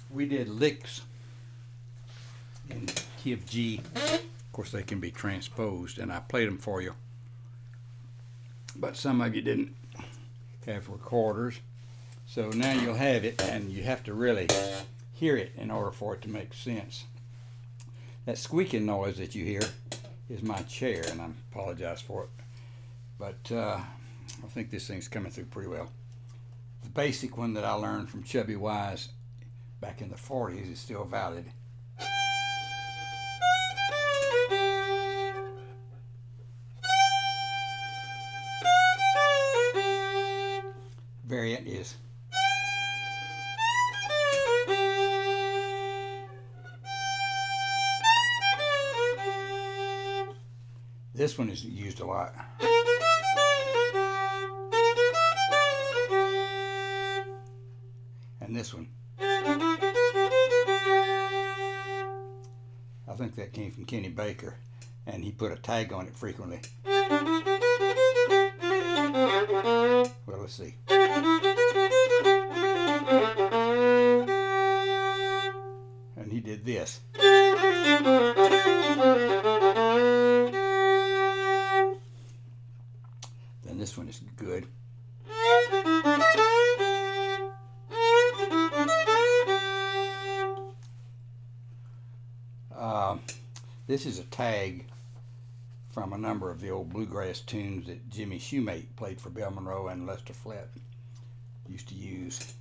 We did licks in key of G. Of course, they can be transposed, and I played them for you. But some of you didn't have recorders. So now you'll have it, and you have to really hear it in order for it to make sense. That squeaking noise that you hear is my chair, and I apologize for it. But I think this thing's coming through pretty well. The basic one that I learned from Chubby Wise back in the 40s is still valid. Variant is. This one is used a lot. And this one. I think that came from Kenny Baker, and he put a tag on it frequently. Well, let's see. And he did this. Then this one is good. This is a tag from a number of the old bluegrass tunes that Jimmy Shoemate played for Bill Monroe and Lester Flett used to use.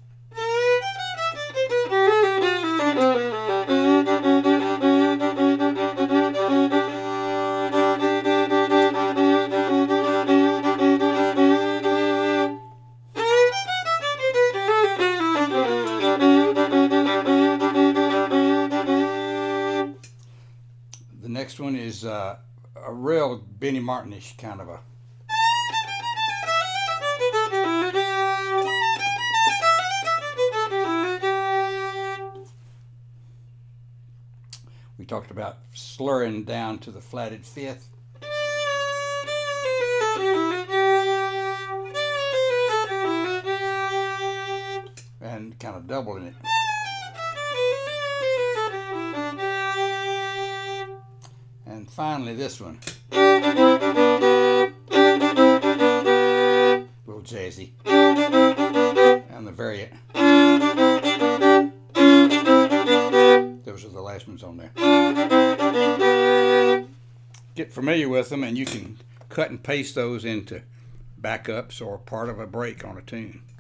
The next one is a real Benny Martin-ish kind of a. We talked about slurring down to the flatted fifth. And kind of doubling it. And finally this one. A little jazzy. And the variant. Those are the last ones on there. Get familiar with them, and you can cut and paste those into backups or part of a break on a tune.